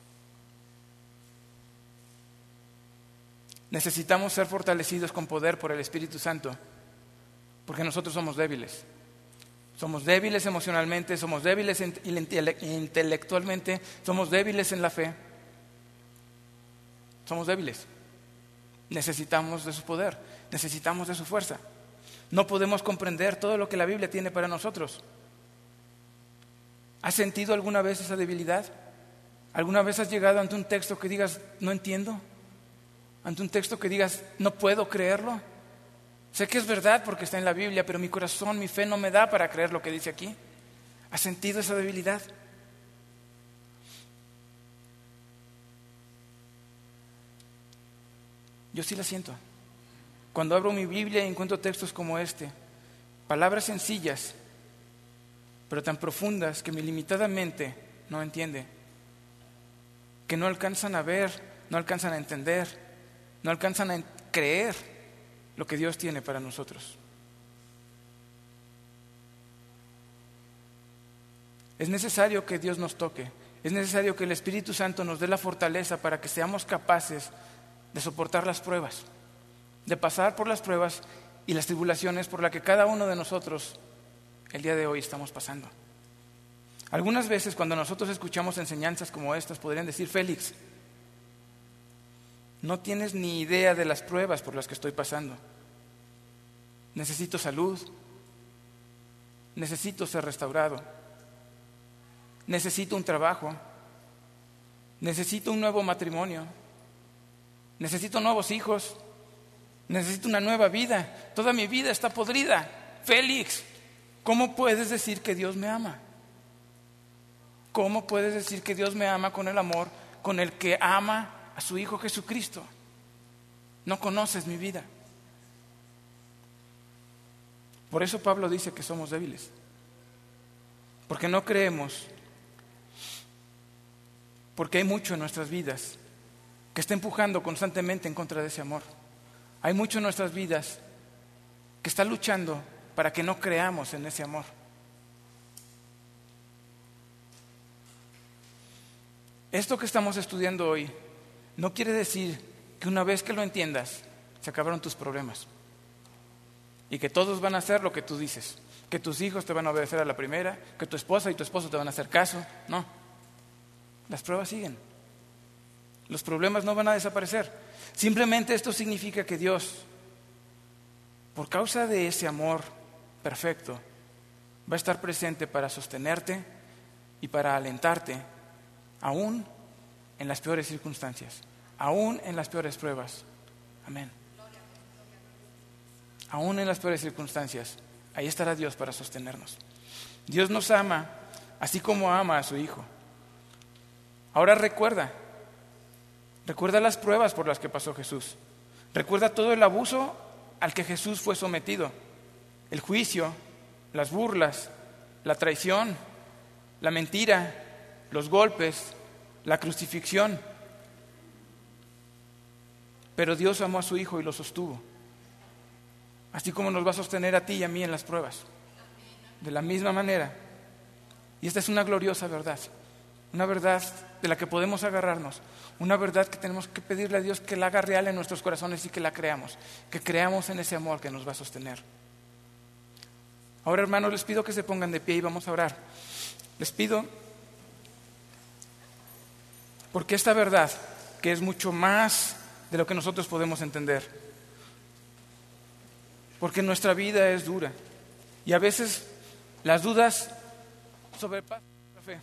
Necesitamos ser fortalecidos con poder por el Espíritu Santo, porque nosotros somos débiles. Somos débiles emocionalmente, somos débiles intelectualmente, somos débiles en la fe. Somos débiles. Necesitamos de su poder, necesitamos de su fuerza. No podemos comprender todo lo que la Biblia tiene para nosotros. ¿Has sentido alguna vez esa debilidad? ¿Alguna vez has llegado ante un texto que digas, no entiendo? ¿Ante un texto que digas, no puedo creerlo? Sé que es verdad porque está en la Biblia, pero mi corazón, mi fe no me da para creer lo que dice aquí. ¿Has sentido esa debilidad? Yo sí la siento. Cuando abro mi Biblia y encuentro textos como este, palabras sencillas, pero tan profundas que mi limitada mente no entiende, que no alcanzan a ver, no alcanzan a entender, no alcanzan a creer lo que Dios tiene para nosotros. Es necesario que Dios nos toque, es necesario que el Espíritu Santo nos dé la fortaleza para que seamos capaces de soportar las pruebas, de pasar por las pruebas y las tribulaciones por las que cada uno de nosotros el día de hoy estamos pasando. Algunas veces cuando nosotros escuchamos enseñanzas como estas podrían decir: Félix, no tienes ni idea de las pruebas por las que estoy pasando. Necesito salud, necesito ser restaurado, necesito un trabajo, necesito un nuevo matrimonio, necesito nuevos hijos, necesito una nueva vida. Toda mi vida está podrida. Félix, ¿cómo puedes decir que Dios me ama? ¿Cómo puedes decir que Dios me ama con el amor con el que ama a su Hijo Jesucristo? No conoces mi vida. Por eso Pablo dice que somos débiles, porque no creemos, porque hay mucho en nuestras vidas que está empujando constantemente en contra de ese amor. Hay mucho en nuestras vidas que está luchando para que no creamos en ese amor. Esto que estamos estudiando hoy no quiere decir que una vez que lo entiendas, se acabaron tus problemas y que todos van a hacer lo que tú dices, que tus hijos te van a obedecer a la primera, que tu esposa y tu esposo te van a hacer caso. No, las pruebas siguen. Los problemas no van a desaparecer. Simplemente esto significa que Dios, por causa de ese amor perfecto, va a estar presente para sostenerte y para alentarte, aún en las peores circunstancias, aún en las peores pruebas. Amén. Aún en las peores circunstancias, ahí estará Dios para sostenernos. Dios nos ama así como ama a su Hijo. Ahora recuerda, recuerda las pruebas por las que pasó Jesús. Recuerda todo el abuso al que Jesús fue sometido, el juicio, las burlas, la traición, la mentira, los golpes, la crucifixión. Pero Dios amó a su Hijo y lo sostuvo, así como nos va a sostener a ti y a mí en las pruebas, de la misma manera. Y esta es una gloriosa verdad, una verdad de la que podemos agarrarnos, una verdad que tenemos que pedirle a Dios que la haga real en nuestros corazones y que la creamos, que creamos en ese amor que nos va a sostener. Ahora, hermanos, les pido que se pongan de pie y vamos a orar. Les pido, porque esta verdad, que es mucho más de lo que nosotros podemos entender, porque nuestra vida es dura y a veces las dudas sobrepasan la fe.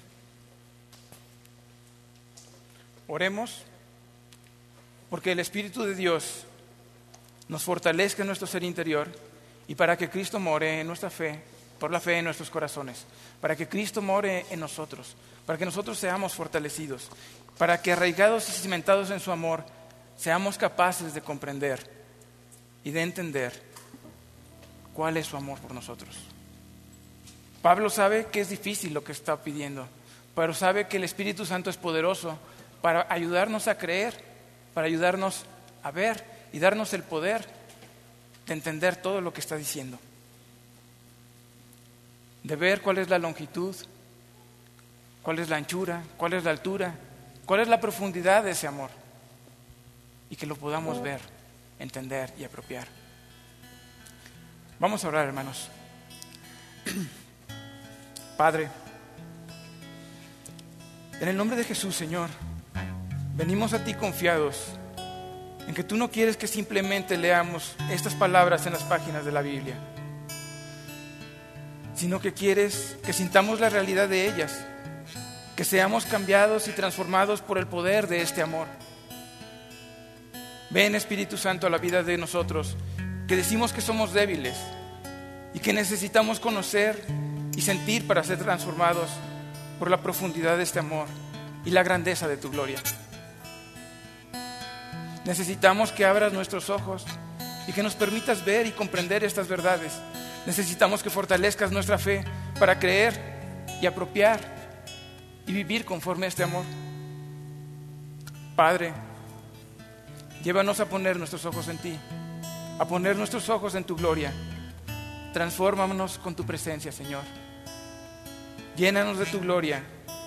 Oremos porque el Espíritu de Dios nos fortalezca en nuestro ser interior y para que Cristo more en nuestra fe, por la fe en nuestros corazones, para que Cristo more en nosotros, para que nosotros seamos fortalecidos, para que arraigados y cimentados en su amor, seamos capaces de comprender y de entender cuál es su amor por nosotros. Pablo sabe que es difícil lo que está pidiendo, pero sabe que el Espíritu Santo es poderoso para ayudarnos a creer, para ayudarnos a ver y darnos el poder de entender todo lo que está diciendo, de ver cuál es la longitud, cuál es la anchura, cuál es la altura, cuál es la profundidad de ese amor y que lo podamos ver, entender y apropiar. Vamos a orar, hermanos. Padre, en el nombre de Jesús, Señor, venimos a ti confiados en que tú no quieres que simplemente leamos estas palabras en las páginas de la Biblia, sino que quieres que sintamos la realidad de ellas, que seamos cambiados y transformados por el poder de este amor. Ven, Espíritu Santo, a la vida de nosotros, que decimos que somos débiles y que necesitamos conocer y sentir para ser transformados por la profundidad de este amor y la grandeza de tu gloria. Necesitamos que abras nuestros ojos y que nos permitas ver y comprender estas verdades. Necesitamos que fortalezcas nuestra fe para creer y apropiar y vivir conforme a este amor. Padre, llévanos a poner nuestros ojos en ti, a poner nuestros ojos en tu gloria. Transfórmanos con tu presencia, Señor. Llénanos de tu gloria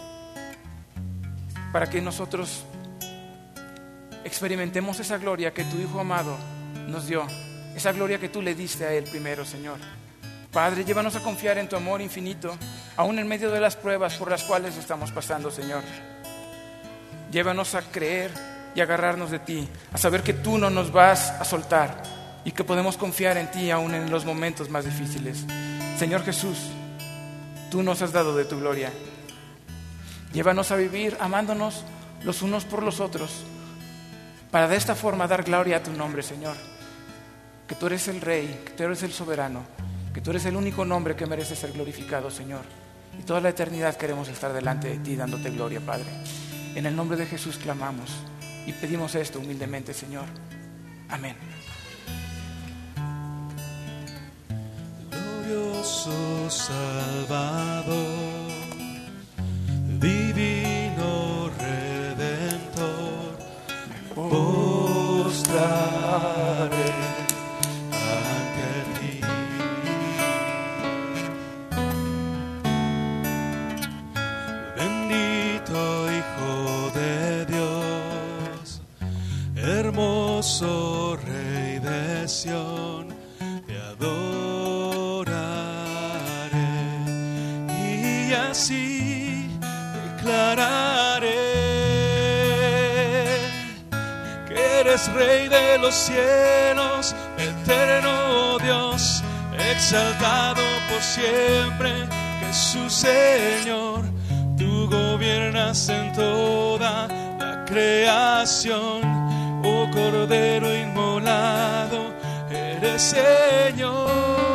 para que nosotros experimentemos esa gloria que tu Hijo amado nos dio, esa gloria que tú le diste a Él primero, Señor. Padre, llévanos a confiar en tu amor infinito, aún en medio de las pruebas por las cuales estamos pasando, Señor. Llévanos a creer y agarrarnos de ti, a saber que tú no nos vas a soltar y que podemos confiar en ti aún en los momentos más difíciles. Señor Jesús, tú nos has dado de tu gloria. Llévanos a vivir amándonos los unos por los otros, para de esta forma dar gloria a tu nombre, Señor. Que tú eres el Rey, que tú eres el soberano, que tú eres el único nombre que merece ser glorificado, Señor. Y toda la eternidad queremos estar delante de ti dándote gloria, Padre. En el nombre de Jesús clamamos y pedimos esto humildemente, Señor. Amén. Glorioso Salvador, divino Redentor, postraré ante ti. Bendito Hijo de Dios, hermoso Rey de Sión, te adoraré y así declararé que eres Rey de los cielos, eterno Dios, exaltado por siempre, Jesús Señor. Tú gobiernas en toda la creación, oh Cordero inmolado, eres Señor.